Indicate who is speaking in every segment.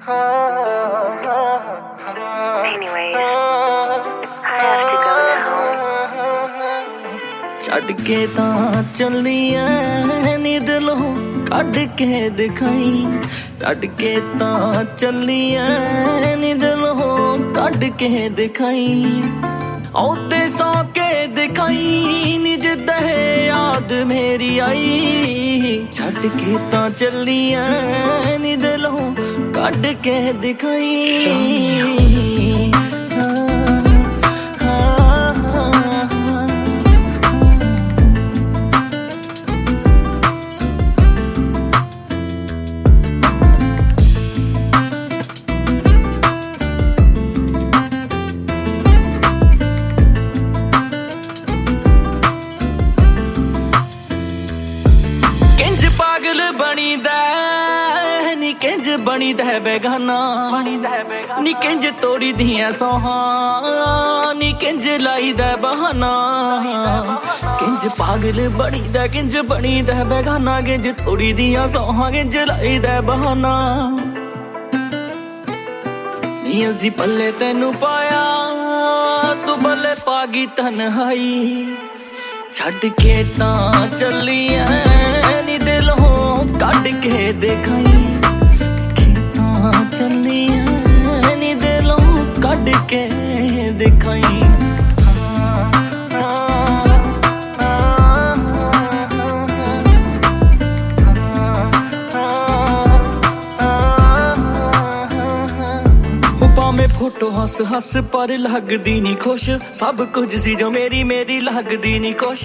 Speaker 1: ਛੱਡ ਕੇ ਤਾਂ ਚੱਲੀ ਐ ਨੀ ਦਿਲੋਂ ਕੱਢ ਕੇ ਦਿਖਾਈ, ਛੱਡ ਕੇ ਤਾਂ ਚੱਲੀ ਐ ਨੀ ਦਿਲੋਂ ਕੱਢ ਕੇ ਦਿਖਾਈ। ਔਤੇ ਸੌ ਕੇ ਦਿਖਾਈ ਨੀ ਜਿੱਦਾਂ ਯਾਦ ਮੇਰੀ ਆਈ, ਛੱਡ ਕੇ ਤਾਂ ਚੱਲੀ ਐ ਨੀ ਦਿਲੋਂ ਕੱਢ ਕੇ ਦਿਖਾਈ। पागल बनीदा नी किंज बनीदा बेगाना, नी किंज तोड़ी दियां सोहां, नी किंज लाईदा बहाना। किंज पागल बनीदा किंज बनीदा बेगाना, किंज तोड़ी दियां सोहां, किंज लाईदा बहाना। नी असी पल्ले तेनू पाया तू बल्ले पागी तन्हाई, छड्ड के तां चली नी दिलों कढ के दिखाई, तां चली नी दिलों कढ के दिखाई। भावें फोटो हस हस पर लगदी नी खुश, सब कुछ सी जो मेरी मेरी लगदी नी कुछ।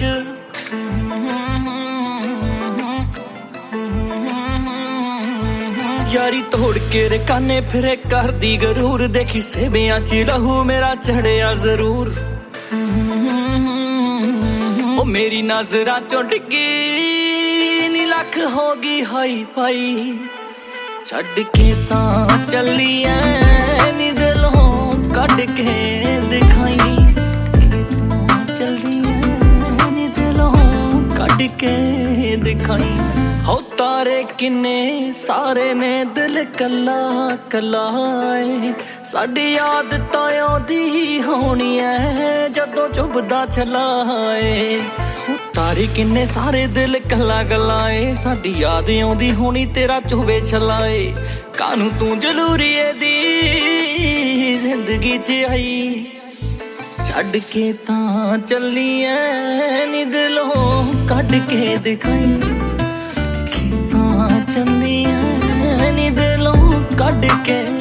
Speaker 1: यारी तोड़ के रे काने फिरे कर दी गरूर, देखी सेबियां च लहू मेरा चढ़िया जरूर। ओ मेरी नजरां चों डिग्गी नी लख होगी हाई फाई, छड्ड के तां चली ऐ नी दिलों कढ के दिखाई, तां चली ऐ नी दिलों कढ के दिखाई। हो तारे किन्ने सारे ने दिल कला कला है, साडी याद तां आउंदी होनी है जदों चुभदा चलाए। हो तारे किन्ने सारे दिल कला कला है, साडी याद आउंदी होनी तेरा चुभे चलाए। कानू तू जरूरी दी जिंदगी च आई, छड्ड के तां चली ऐ नी दिलों कढ के दिखाई, चली नी दिलों कढ के